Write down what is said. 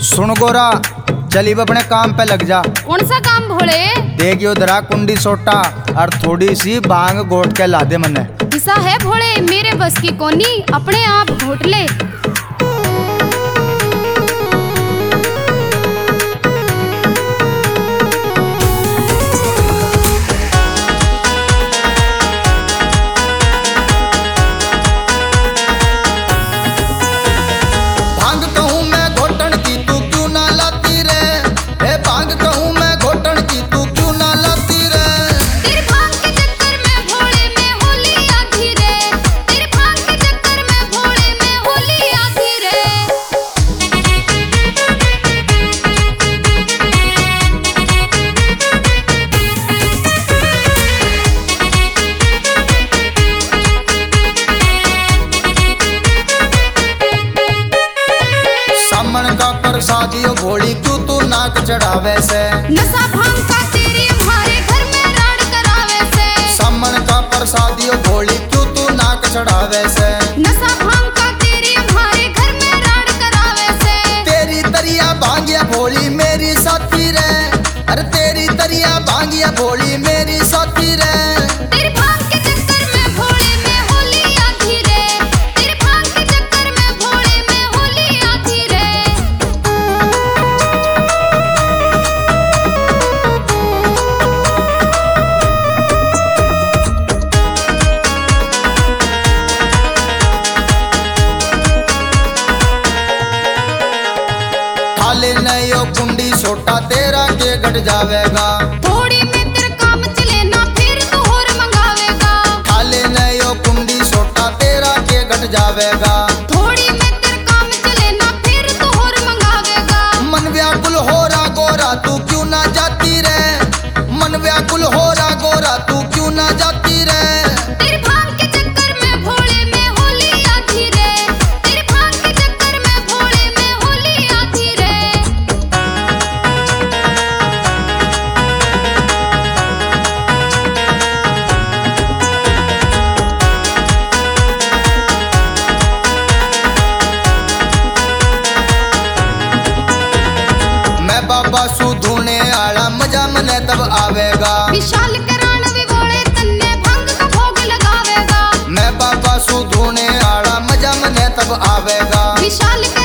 सुन गोरा, चली अपने काम पे लग जा। कौन सा काम भोले? देखियो दरा कुंडी सोटा और थोड़ी सी भांग घोट के ला दे मने। ऐसा है भोले, मेरे बस की कोनी, अपने आप घोट ले। शादियों भोली क्यों तू नाक चढ़ावे से? नशा भांग का तेरी हमारे घर में राड करावे से। सामन का प्रसादियों भोली क्यों तू नाक चढ़ावे से? नशा भांग का तेरी हमारे घर में राड करावे से। तेरी तरिया भांगिया भोली मेरी साथी रे, अरे तेरी तरिया भांगिया भोली मेरी साथी रे। तेरी भांग के चक्कर में भोले में होली आती रे। तेरी भांग के चक्कर में भोले में होली आती रे। खाले नयो कुंडी सोटा तेरा के घट जावेगा। थोड़ी में तेरा काम चले ना फिर तू और मंगावेगा। खाले नयो कुंडी सोटा तेरा के घट जावेगा। थोड़ी में तेरा काम चले ना फिर तू और मंगावेगा। मन व्याकुल हो रहा गोरा तू क्यों ना जाती रे? मन व्याकुल हो रहा गोरा तू क्यों ना जाती रे? तेरी भांग के चक्कर में भोले में होली आती रे। तेरी भांग के चक्कर में भोले में होली आती रे। मैं बाबा सू धूने आला मजा मने तब आवेगा। विशाल करान भी बोले तन्ने भंग का भोग लगावेगा। मैं बाबा सू धूने आला मजा मने तब आवेगा। विशाल